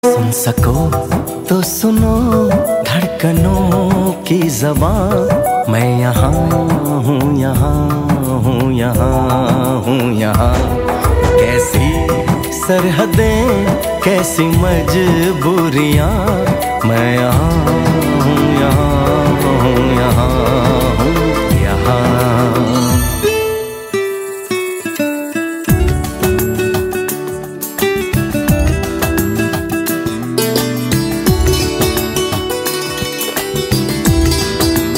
सुन सको तो सुनो धड़कनों की ज़बान। मैं यहाँ हूँ, यहाँ हूँ, यहाँ हूँ, यहाँ। कैसी सरहदें, कैसी मजबूरियाँ, मैं यहाँ